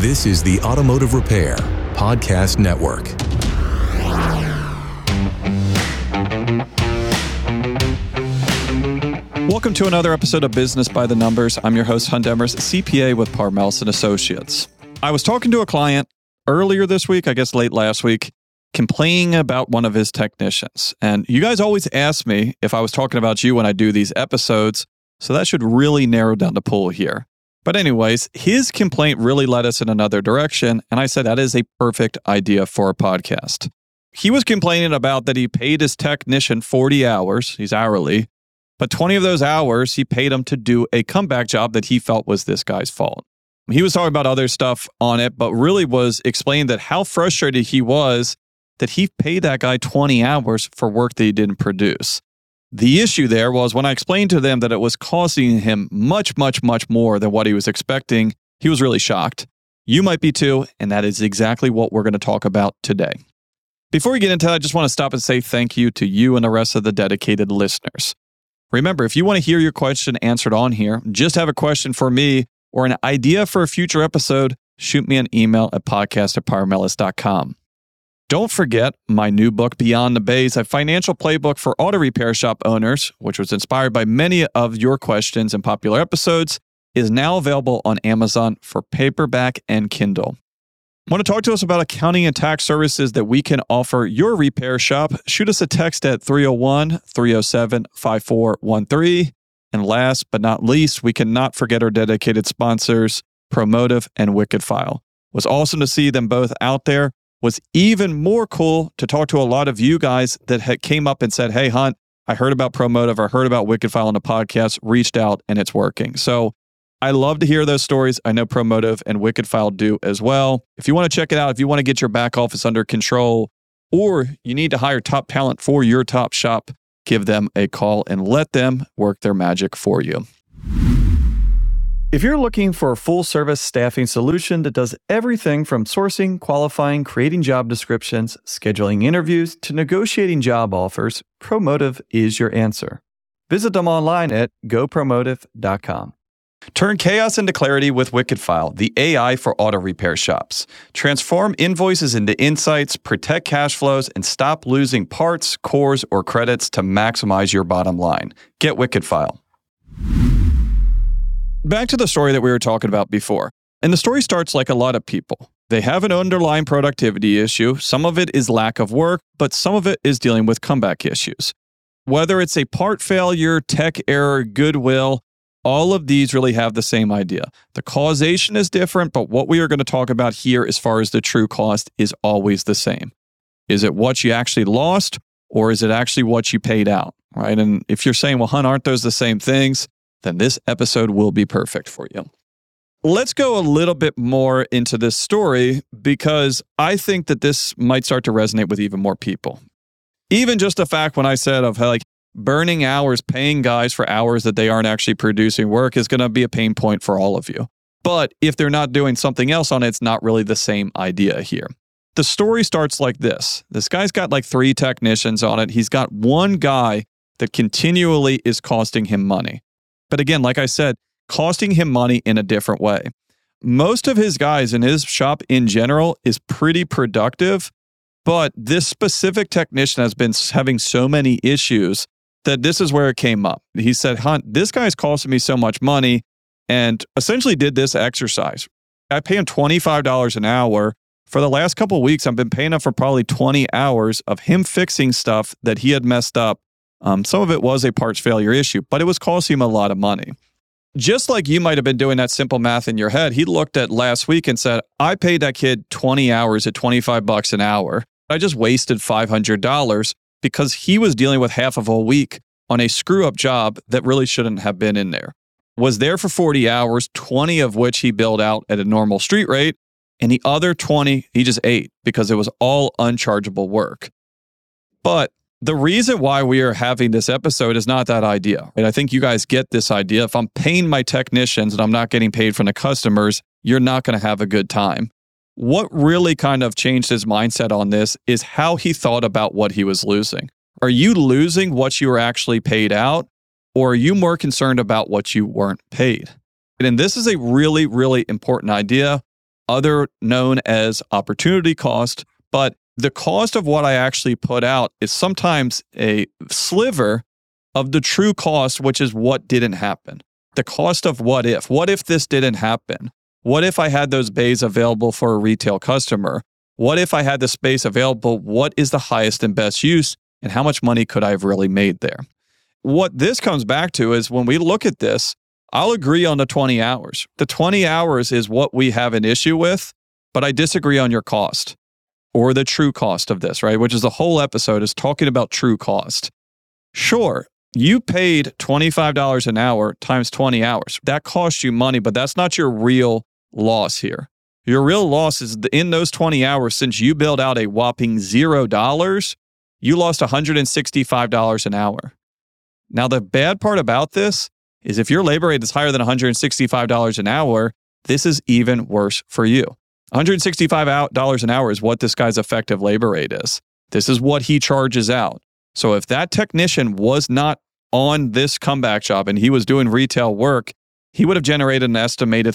This is the Automotive Repair Podcast Network. Welcome to another episode of Business by the Numbers. I'm your host, Hunt Demers, CPA with Parmelis & Associates. I was talking to a client earlier this week, I guess late last week, complaining about one of his technicians. And you guys always ask me if I was talking about you when I do these episodes, so that should really narrow down the pool here. But anyways, his complaint really led us in another direction, and I said that is a perfect idea for a podcast. He was complaining about that he paid his technician 40 hours, he's hourly, but 20 of those hours he paid him to do a comeback job that he felt was this guy's fault. He was talking about other stuff on it, but really was explaining that how frustrated he was that he paid that guy 20 hours for work that he didn't produce. The issue there was when I explained to them that it was costing him much more than what he was expecting, he was really shocked. You might be too, and that is exactly what we're going to talk about today. Before we get into that, I just want to stop and say thank you to you and the rest of the dedicated listeners. Remember, if you want to hear your question answered on here, just have a question for me or an idea for a future episode, shoot me an email at podcast@parmelis.com. Don't forget my new book, Beyond the Bays, a financial playbook for auto repair shop owners, which was inspired by many of your questions in popular episodes, is now available on Amazon for paperback and Kindle. Want to talk to us about accounting and tax services that we can offer your repair shop? Shoot us a text at 301-307-5413. And last but not least, we cannot forget our dedicated sponsors, Promotive and Wickedfile. It was awesome to see them both out there. Was even more cool to talk to a lot of you guys that had came up and said, hey, Hunt, I heard about Promotive, I heard about Wickedfile on the podcast, reached out, and it's working. So I love to hear those stories. I know Promotive and Wickedfile do as well. If you want to check it out, if you want to get your back office under control, or you need to hire top talent for your top shop, give them a call and let them work their magic for you. If you're looking for a full-service staffing solution that does everything from sourcing, qualifying, creating job descriptions, scheduling interviews, to negotiating job offers, Promotive is your answer. Visit them online at gopromotive.com. Turn chaos into clarity with Wickedfile, the AI for auto repair shops. Transform invoices into insights, protect cash flows, and stop losing parts, cores, or credits to maximize your bottom line. Get Wickedfile. Back to the story that we were talking about before. And the story starts like a lot of people. They have an underlying productivity issue. Some of it is lack of work, but some of it is dealing with comeback issues. Whether it's a part failure, tech error, goodwill, all of these really have the same idea. The causation is different, but what we are going to talk about here as far as the true cost is always the same. Is it what you actually lost, or is it actually what you paid out? Right? And if you're saying, well, Hunt, aren't those the same things? Then this episode will be perfect for you. Let's go a little bit more into this story because I think that this might start to resonate with even more people. Even just the fact when I said of like burning hours, paying guys for hours that they aren't actually producing work is going to be a pain point for all of you. But if they're not doing something else on it, it's not really the same idea here. The story starts like this. This guy's got like 3 technicians on it. He's got one guy that continually is costing him money. But again, like I said, costing him money in a different way. Most of his guys in his shop in general is pretty productive, but this specific technician has been having so many issues that this is where it came up. He said, Hunt, this guy's costing me so much money, and essentially did this exercise. I pay him $25 an hour. For the last couple of weeks, I've been paying him for probably 20 hours of him fixing stuff that he had messed up. Some of it was a parts failure issue, but it was costing him a lot of money. Just like you might have been doing that simple math in your head, he looked at last week and said, I paid that kid 20 hours at $25 an hour. I just wasted $500 because he was dealing with half of a week on a screw-up job that really shouldn't have been in there. Was there for 40 hours, 20 of which he billed out at a normal street rate, and the other 20 he just ate because it was all unchargeable work. But the reason why we are having this episode is not that idea. And I think you guys get this idea. If I'm paying my technicians and I'm not getting paid from the customers, you're not going to have a good time. What really kind of changed his mindset on this is how he thought about what he was losing. Are you losing what you were actually paid out, or are you more concerned about what you weren't paid? And this is a really, really important idea. other known as opportunity cost, but the cost of what I actually put out is sometimes a sliver of the true cost, which is what didn't happen. The cost of what if. What if this didn't happen? What if I had those bays available for a retail customer? What if I had the space available? What is the highest and best use? And how much money could I have really made there? What this comes back to is when we look at this, I'll agree on the 20 hours. The 20 hours is what we have an issue with, but I disagree on your cost or the true cost of this, right? Which is the whole episode is talking about true cost. Sure, you paid $25 an hour times 20 hours. That cost you money, but that's not your real loss here. Your real loss is in those 20 hours, since you billed out a whopping $0, you lost $165 an hour. Now, the bad part about this is if your labor rate is higher than $165 an hour, this is even worse for you. $165 an hour is what this guy's effective labor rate is. This is what he charges out. So if that technician was not on this comeback job and he was doing retail work, he would have generated an estimated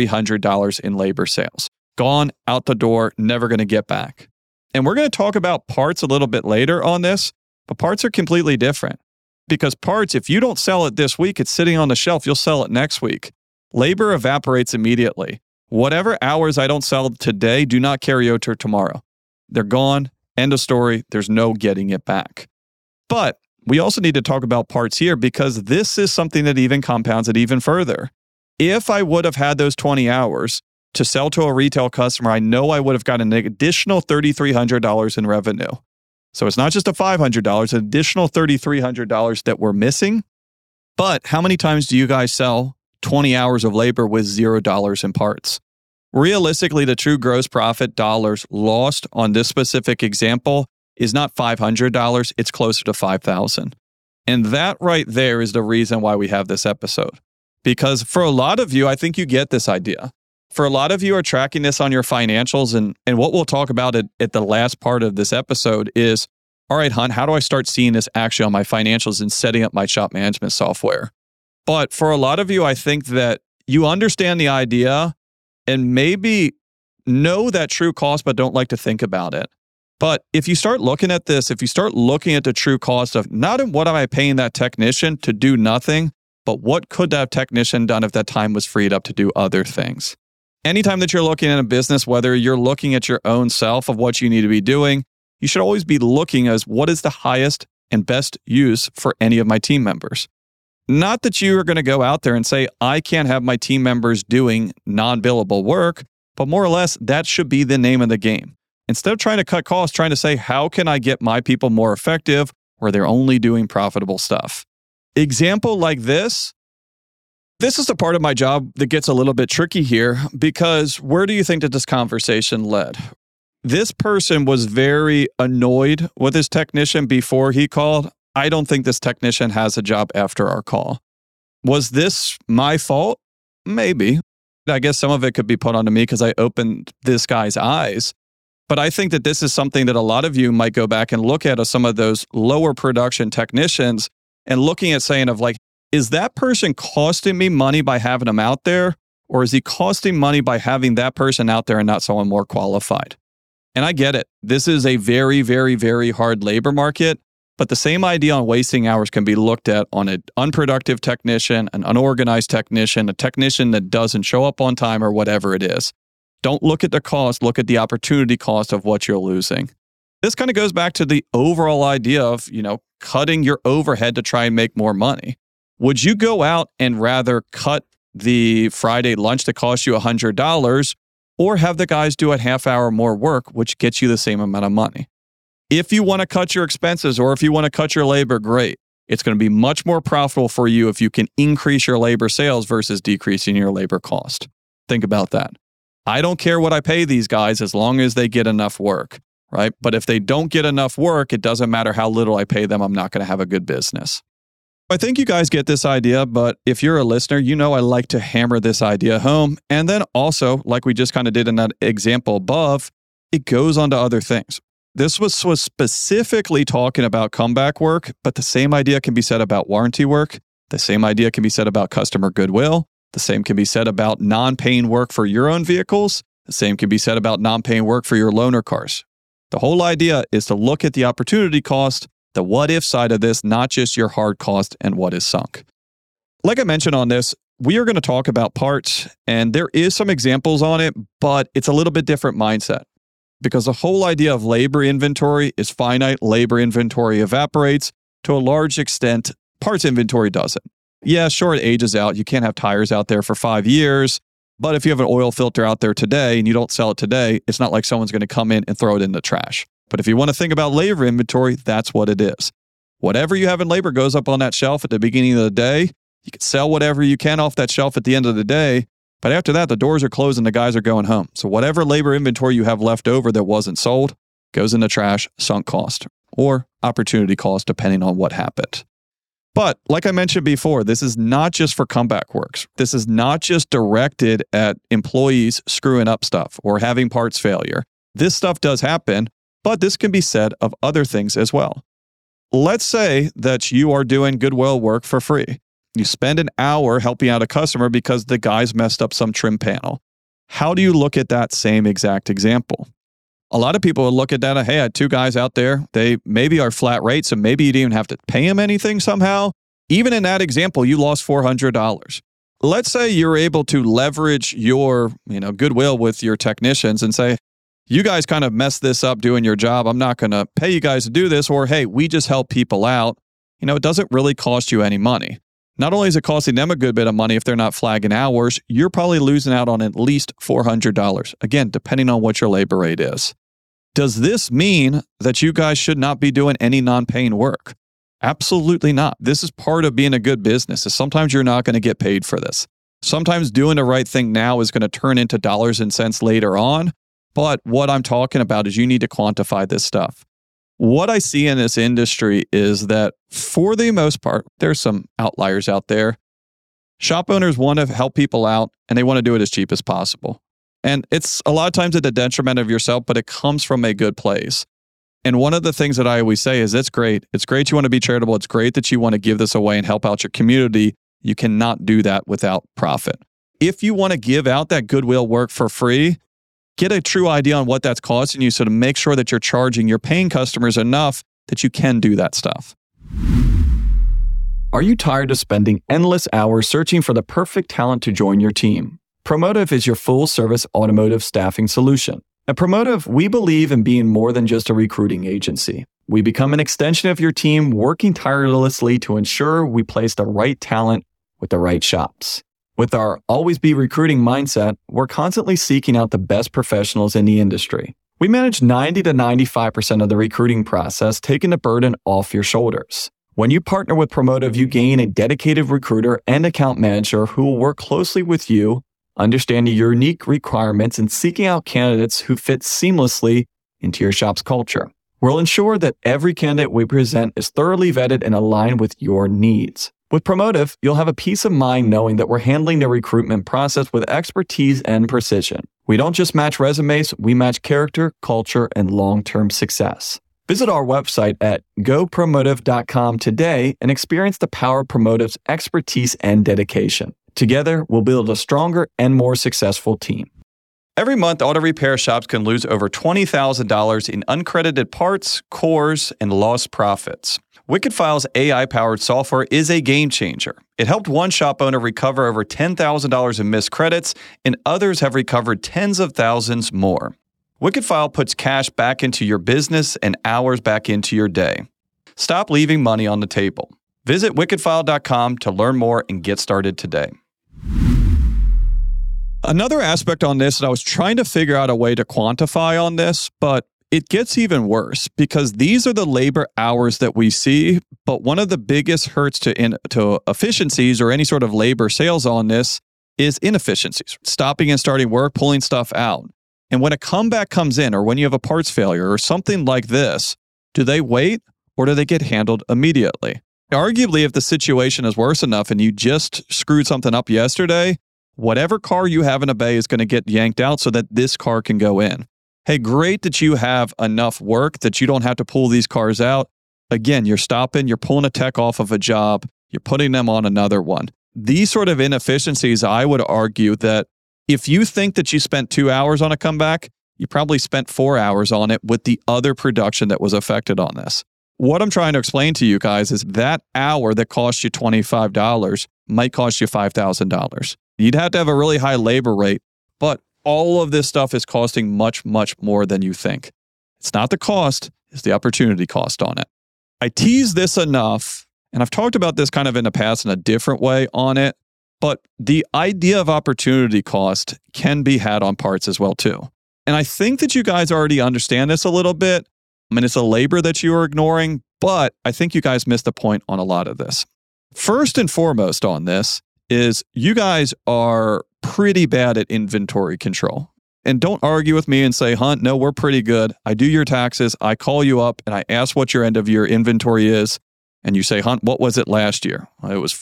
$3,300 in labor sales. Gone out the door, never going to get back. And we're going to talk about parts a little bit later on this, but parts are completely different. Because parts, if you don't sell it this week, it's sitting on the shelf, you'll sell it next week. Labor evaporates immediately. Whatever hours I don't sell today do not carry over to tomorrow. They're gone. End of story. There's no getting it back. But we also need to talk about parts here because this is something that even compounds it even further. If I would have had those 20 hours to sell to a retail customer, I know I would have got an additional $3,300 in revenue. So it's not just a $500, an additional $3,300 that we're missing. But how many times do you guys sell 20 hours of labor with $0 in parts? Realistically, the true gross profit dollars lost on this specific example is not $500, it's closer to $5,000. And that right there is the reason why we have this episode. Because for a lot of you, I think you get this idea. For a lot of you are tracking this on your financials, and what we'll talk about at the last part of this episode is, all right, Hunt, how do I start seeing this actually on my financials and setting up my shop management software? But for a lot of you, I think that you understand the idea and maybe know that true cost, but don't like to think about it. But if you start looking at this, if you start looking at the true cost of not in what am I paying that technician to do nothing, but what could that technician done if that time was freed up to do other things? Anytime that you're looking at a business, whether you're looking at your own self of what you need to be doing, you should always be looking as what is the highest and best use for any of my team members. Not that you are going to go out there and say, I can't have my team members doing non-billable work, but more or less that should be the name of the game. Instead of trying to cut costs, trying to say, how can I get my people more effective where they're only doing profitable stuff? Example like this is the part of my job that gets a little bit tricky here because where do you think that this conversation led? This person was very annoyed with his technician before he called. I don't think this technician has a job after our call. Was this my fault? Maybe. I guess some of it could be put onto me because I opened this guy's eyes. But I think that this is something that a lot of you might go back and look at as some of those lower production technicians and looking at saying of like, is that person costing me money by having them out there? Or is he costing money by having that person out there and not someone more qualified? And I get it. This is a very, very, very hard labor market. But the same idea on wasting hours can be looked at on an unproductive technician, an unorganized technician, a technician that doesn't show up on time or whatever it is. Don't look at the cost, look at the opportunity cost of what you're losing. This kind of goes back to the overall idea of, cutting your overhead to try and make more money. Would you go out and rather cut the Friday lunch that costs you $100 or have the guys do a half hour more work, which gets you the same amount of money? If you want to cut your expenses or if you want to cut your labor, great. It's going to be much more profitable for you if you can increase your labor sales versus decreasing your labor cost. Think about that. I don't care what I pay these guys as long as they get enough work, right? But if they don't get enough work, it doesn't matter how little I pay them, I'm not going to have a good business. I think you guys get this idea, but if you're a listener, I like to hammer this idea home. And then also, like we just kind of did in that example above, it goes on to other things. This was specifically talking about comeback work, but the same idea can be said about warranty work. The same idea can be said about customer goodwill. The same can be said about non-paying work for your own vehicles. The same can be said about non-paying work for your loaner cars. The whole idea is to look at the opportunity cost, the what-if side of this, not just your hard cost and what is sunk. Like I mentioned on this, we are going to talk about parts, and there is some examples on it, but it's a little bit different mindset. Because the whole idea of labor inventory is finite. Labor inventory evaporates. To a large extent, parts inventory doesn't. Yeah, sure, it ages out. You can't have tires out there for 5 years. But if you have an oil filter out there today and you don't sell it today, it's not like someone's going to come in and throw it in the trash. But if you want to think about labor inventory, that's what it is. Whatever you have in labor goes up on that shelf at the beginning of the day. You can sell whatever you can off that shelf at the end of the day. But after that, the doors are closed and the guys are going home. So whatever labor inventory you have left over that wasn't sold goes in the trash, sunk cost, or opportunity cost, depending on what happened. But like I mentioned before, this is not just for comeback works. This is not just directed at employees screwing up stuff or having parts failure. This stuff does happen, but this can be said of other things as well. Let's say that you are doing goodwill work for free. You spend an hour helping out a customer because the guys messed up some trim panel. How do you look at that same exact example? A lot of people will look at that, hey, I had 2 guys out there. They maybe are flat rate, so maybe you didn't even have to pay them anything somehow. Even in that example, you lost $400. Let's say you're able to leverage your goodwill with your technicians and say, you guys kind of messed this up doing your job. I'm not going to pay you guys to do this. Or, hey, we just help people out. It doesn't really cost you any money. Not only is it costing them a good bit of money if they're not flagging hours, you're probably losing out on at least $400. Again, depending on what your labor rate is. Does this mean that you guys should not be doing any non-paying work? Absolutely not. This is part of being a good business. Sometimes you're not going to get paid for this. Sometimes doing the right thing now is going to turn into dollars and cents later on. But what I'm talking about is you need to quantify this stuff. What I see in this industry is that for the most part, there's some outliers out there. Shop owners want to help people out and they want to do it as cheap as possible. And it's a lot of times at the detriment of yourself, but it comes from a good place. And one of the things that I always say is it's great. It's great you want to be charitable. It's great that you want to give this away and help out your community. You cannot do that without profit. If you want to give out that goodwill work for free, get a true idea on what that's costing you so to make sure that you're charging your paying customers enough that you can do that stuff. Are you tired of spending endless hours searching for the perfect talent to join your team? Promotive is your full-service automotive staffing solution. At Promotive, we believe in being more than just a recruiting agency. We become an extension of your team, working tirelessly to ensure we place the right talent with the right shops. With our always be recruiting mindset, we're constantly seeking out the best professionals in the industry. We manage 90 to 95% of the recruiting process, taking the burden off your shoulders. When you partner with Promotive, you gain a dedicated recruiter and account manager who will work closely with you, understanding your unique requirements and seeking out candidates who fit seamlessly into your shop's culture. We'll ensure that every candidate we present is thoroughly vetted and aligned with your needs. With Promotive, you'll have a peace of mind knowing that we're handling the recruitment process with expertise and precision. We don't just match resumes, we match character, culture, and long-term success. Visit our website at gopromotive.com today and experience the power of Promotive's expertise and dedication. Together, we'll build a stronger and more successful team. Every month, auto repair shops can lose over $20,000 in uncredited parts, cores, and lost profits. WickedFile's AI-powered software is a game changer. It helped one shop owner recover over $10,000 in missed credits, and others have recovered tens of thousands more. WickedFile puts cash back into your business and hours back into your day. Stop leaving money on the table. Visit wickedfile.com to learn more and get started today. Another aspect on this, and I was trying to figure out a way to quantify on this, but it gets even worse because these are the labor hours that we see, but one of the biggest hurts to efficiencies or any sort of labor sales on this is inefficiencies, stopping and starting work, pulling stuff out. And when a comeback comes in or when you have a parts failure or something like this, do they wait or do they get handled immediately? Arguably, if the situation is worse enough and you just screwed something up yesterday, whatever car you have in a bay is going to get yanked out so that this car can go in. Hey, great that you have enough work that you don't have to pull these cars out. Again, you're stopping, you're pulling a tech off of a job, you're putting them on another one. These sort of inefficiencies, I would argue that If you think that you spent 2 hours on a comeback, you probably spent 4 hours on it with the other production that was affected on this. What I'm trying to explain to you guys is that hour that cost you $25 might cost you $5,000. You'd have to have a really high labor rate, but all of this stuff is costing much, much more than you think. It's not the cost, it's the opportunity cost on it. I tease this enough, and I've talked about this kind of in the past in a different way on it, but the idea of opportunity cost can be had on parts as well too. And I think that you guys already understand this a little bit. I mean, it's a labor that you are ignoring, but I think you guys missed the point on a lot of this. First and foremost on this is you guys are pretty bad at inventory control. And don't argue with me and say, Hunt, no, we're pretty good. I do your taxes. I call you up and I ask what your end of year inventory is. And you say, Hunt, what was it last year? Well, it was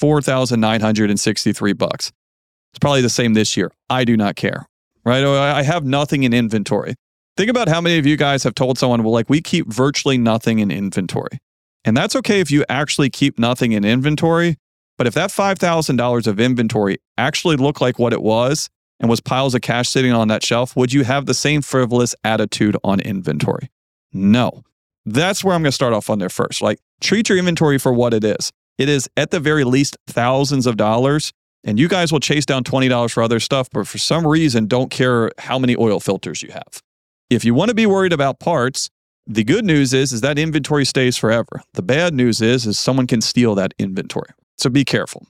$4,963. It's probably the same this year. I do not care, right? I have nothing in inventory. Think about how many of you guys have told someone, well, like we keep virtually nothing in inventory. And that's okay if you actually keep nothing in inventory. But if that $5,000 of inventory actually looked like what it was and was piles of cash sitting on that shelf, would you have the same frivolous attitude on inventory? No. That's where I'm going to start off on there first. Like, treat your inventory for what it is. It is at the very least thousands of dollars, and you guys will chase down $20 for other stuff, but for some reason don't care how many oil filters you have. If you want to be worried about parts, the good news is that inventory stays forever. The bad news is someone can steal that inventory. So be careful.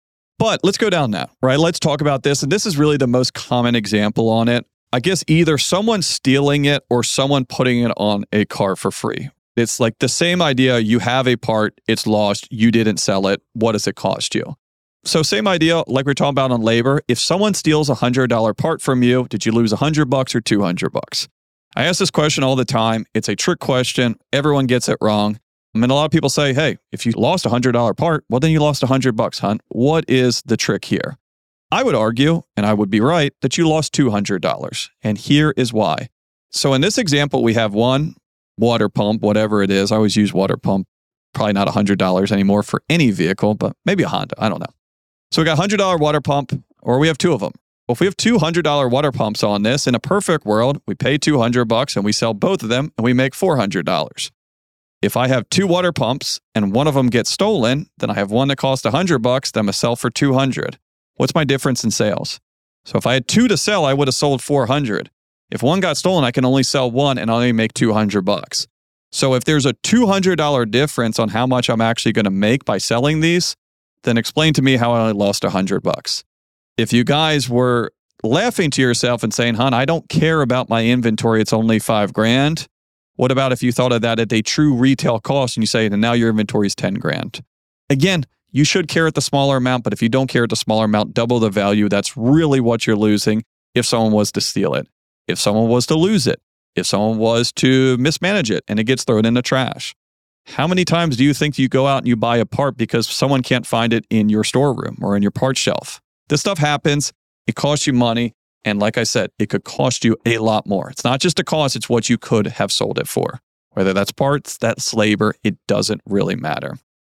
But let's go down now, right? Let's talk about this. And this is really the most common example on it. I guess either someone stealing it or someone putting it on a car for free. It's like the same idea. You have a part, it's lost, you didn't sell it. What does it cost you? So same idea, like we're talking about on labor. If someone steals a $100 part from you, did you lose $100 or $200? I ask this question all the time. It's a trick question. Everyone gets it wrong. I mean, a lot of people say, hey, if you lost a $100 part, well, then you lost $100, Hunt. What is the trick here? I would argue, and I would be right, that you lost $200. And here is why. So in this example, we have one water pump, whatever it is. I always use water pump. Probably not $100 anymore for any vehicle, but maybe a Honda. I don't know. So we got a $100 water pump, or we have two of them. Well, if we have $200 water pumps on this, in a perfect world, we pay $200 and we sell both of them and we make $400. If I have two water pumps and one of them gets stolen, then I have one that costs $100 that I'm going to sell for $200. What's my difference in sales? So if I had two to sell, I would have sold $400. If one got stolen, I can only sell one and only make $200. So if there's a $200 difference on how much I'm actually going to make by selling these, then explain to me how I only lost $100. If you guys were laughing to yourself and saying, Hon, I don't care about my inventory, it's only $5,000. What about if you thought of that at a true retail cost and you say, and now your inventory is $10,000? Again, you should care at the smaller amount, but if you don't care at the smaller amount, double the value. That's really what you're losing if someone was to steal it, if someone was to lose it, if someone was to mismanage it and it gets thrown in the trash. How many times do you think you go out and you buy a part because someone can't find it in your storeroom or in your part shelf? This stuff happens. It costs you money. And like I said, it could cost you a lot more. It's not just a cost, it's what you could have sold it for. Whether that's parts, that's labor, it doesn't really matter.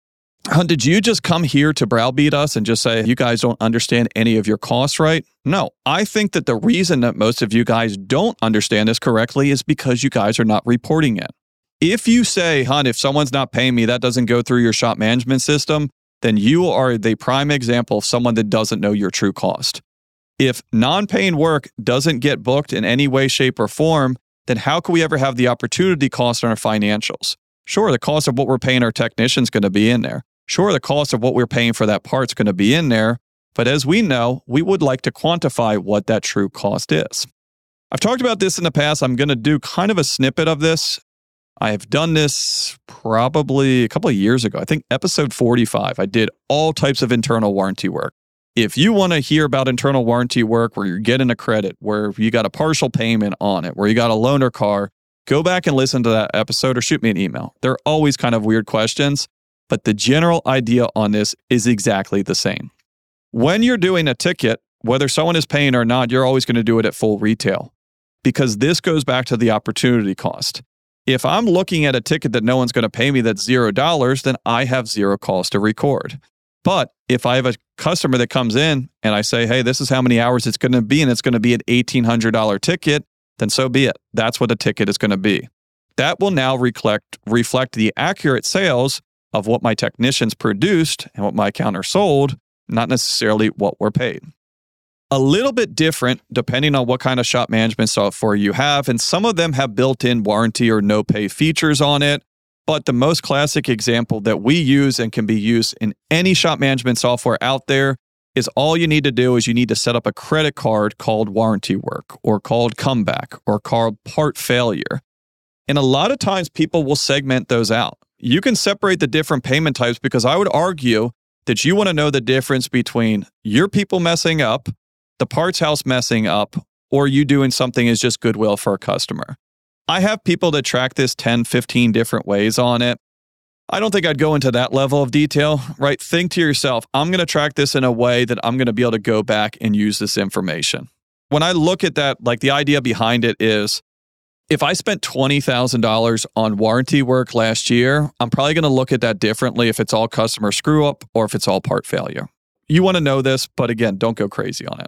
Did you just come here to browbeat us and just say, you guys don't understand any of your costs right? No, I think that the reason that most of you guys don't understand this correctly is because you guys are not reporting it. If you say, Hunt, if someone's not paying me, that doesn't go through your shop management system, then you are the prime example of someone that doesn't know your true cost. If non-paying work doesn't get booked in any way, shape, or form, then how can we ever have the opportunity cost on our financials? Sure, the cost of what we're paying our technicians is going to be in there. Sure, the cost of what we're paying for that part's going to be in there. But as we know, we would like to quantify what that true cost is. I've talked about this in the past. I'm going to do kind of a snippet of this. I have done this probably a couple of years ago. I think episode 45, I did all types of internal warranty work. If you want to hear about internal warranty work where you're getting a credit, where you got a partial payment on it, where you got a loaner car, go back and listen to that episode or shoot me an email. They're always kind of weird questions, but the general idea on this is exactly the same. When you're doing a ticket, whether someone is paying or not, you're always going to do it at full retail because this goes back to the opportunity cost. If I'm looking at a ticket that no one's going to pay me that's $0, then I have zero calls to record. But if I have a customer that comes in and I say, hey, this is how many hours it's going to be, and it's going to be an $1,800 ticket, then so be it. That's what a ticket is going to be. That will now reflect the accurate sales of what my technicians produced and what my counter sold, not necessarily what we're paid. A little bit different depending on what kind of shop management software you have, and some of them have built-in warranty or no-pay features on it. But the most classic example that we use and can be used in any shop management software out there is all you need to do is you need to set up a credit card called Warranty Work or called Comeback or called Part Failure. And a lot of times people will segment those out. You can separate the different payment types because I would argue that you want to know the difference between your people messing up, the parts house messing up, or you doing something as just goodwill for a customer. I have people that track this 10, 15 different ways on it. I don't think I'd go into that level of detail, right? Think to yourself, I'm going to track this in a way that I'm going to be able to go back and use this information. When I look at that, like the idea behind it is, if I spent $20,000 on warranty work last year, I'm probably going to look at that differently if it's all customer screw up or if it's all part failure. You want to know this, but again, don't go crazy on it.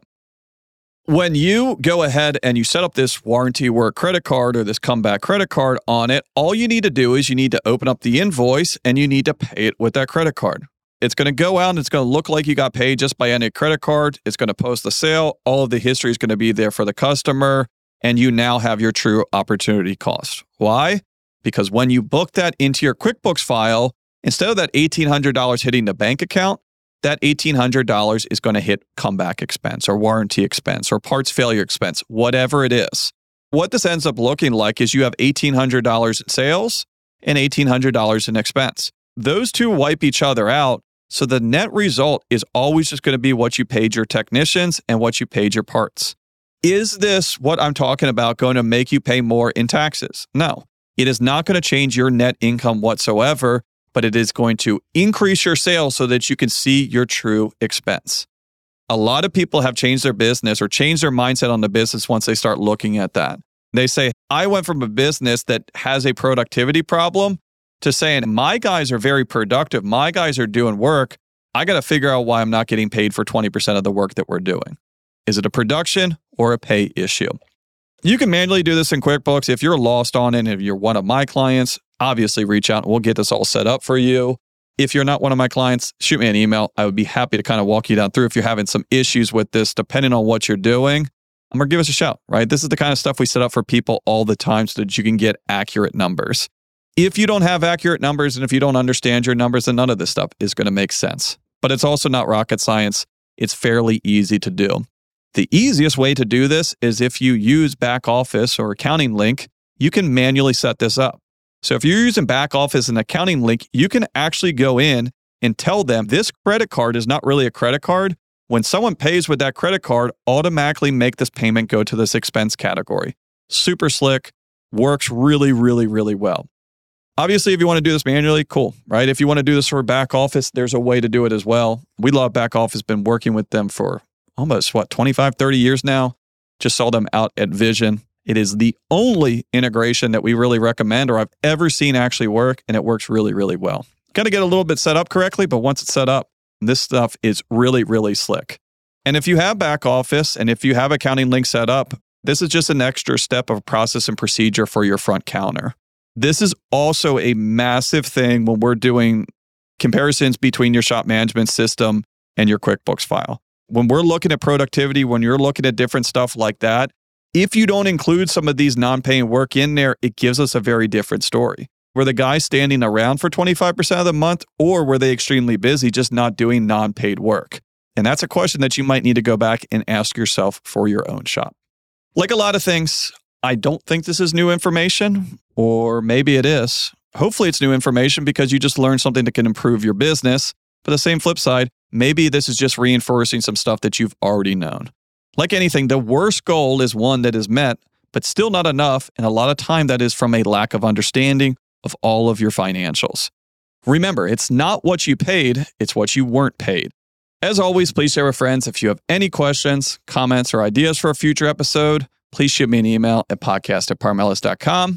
When you go ahead and you set up this Warranty Work credit card or this Comeback credit card on it, all you need to do is you need to open up the invoice and you need to pay it with that credit card. It's going to go out and it's going to look like you got paid just by any credit card. It's going to post the sale. All of the history is going to be there for the customer. And you now have your true opportunity cost. Why? Because when you book that into your QuickBooks file, instead of that $1,800 hitting the bank account, that $1,800 is going to hit comeback expense or warranty expense or parts failure expense, whatever it is. What this ends up looking like is you have $1,800 in sales and $1,800 in expense. Those two wipe each other out. So the net result is always just going to be what you paid your technicians and what you paid your parts. Is this what I'm talking about going to make you pay more in taxes? No, it is not going to change your net income whatsoever, but it is going to increase your sales so that you can see your true expense. A lot of people have changed their business or changed their mindset on the business once they start looking at that. They say, I went from a business that has a productivity problem to saying, my guys are very productive. My guys are doing work. I got to figure out why I'm not getting paid for 20% of the work that we're doing. Is it a production or a pay issue? You can manually do this in QuickBooks. If you're lost on it, and if you're one of my clients, obviously reach out and we'll get this all set up for you. If you're not one of my clients, shoot me an email. I would be happy to kind of walk you down through if you're having some issues with this, depending on what you're doing. I'm going to give us a shout, right? This is the kind of stuff we set up for people all the time so that you can get accurate numbers. If you don't have accurate numbers and if you don't understand your numbers, then none of this stuff is going to make sense. But it's also not rocket science. It's fairly easy to do. The easiest way to do this is if you use Back Office or Accounting Link, you can manually set this up. So if you're using Back Office and Accounting Link, you can actually go in and tell them this credit card is not really a credit card. When someone pays with that credit card, automatically make this payment go to this expense category. Super slick, works really, really, really well. Obviously, if you want to do this manually, cool, right? If you want to do this for Back Office, there's a way to do it as well. We love Back Office, been working with them for almost, 25, 30 years now. Just saw them out at Vision. It is the only integration that we really recommend or I've ever seen actually work, and it works really, really well. Got to get a little bit set up correctly, but once it's set up, this stuff is really, really slick. And if you have Back Office and if you have Accounting Link set up, this is just an extra step of process and procedure for your front counter. This is also a massive thing when we're doing comparisons between your shop management system and your QuickBooks file. When we're looking at productivity, when you're looking at different stuff like that, if you don't include some of these non-paying work in there, it gives us a very different story. Were the guys standing around for 25% of the month, or were they extremely busy just not doing non-paid work? And that's a question that you might need to go back and ask yourself for your own shop. Like a lot of things, I don't think this is new information, or maybe it is. Hopefully it's new information because you just learned something that can improve your business. But the same flip side, maybe this is just reinforcing some stuff that you've already known. Like anything, the worst goal is one that is met, but still not enough. And a lot of time that is from a lack of understanding of all of your financials. Remember, it's not what you paid, it's what you weren't paid. As always, please share with friends. If you have any questions, comments, or ideas for a future episode, please shoot me an email at podcast@parmelis.com.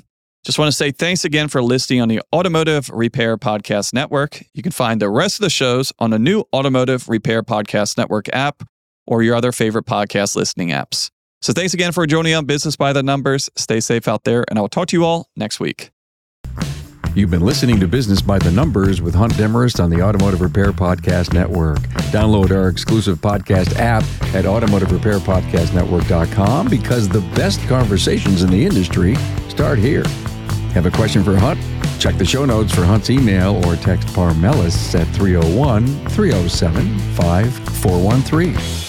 Just want to say thanks again for listening on the Automotive Repair Podcast Network. You can find the rest of the shows on the new Automotive Repair Podcast Network app or your other favorite podcast listening apps. So thanks again for joining on Business by the Numbers. Stay safe out there, and I will talk to you all next week. You've been listening to Business by the Numbers with Hunt Demarest on the Automotive Repair Podcast Network. Download our exclusive podcast app at automotiverepairpodcastnetwork.com because the best conversations in the industry start here. Have a question for Hunt? Check the show notes for Hunt's email or text Parmelis at 301-307-5413.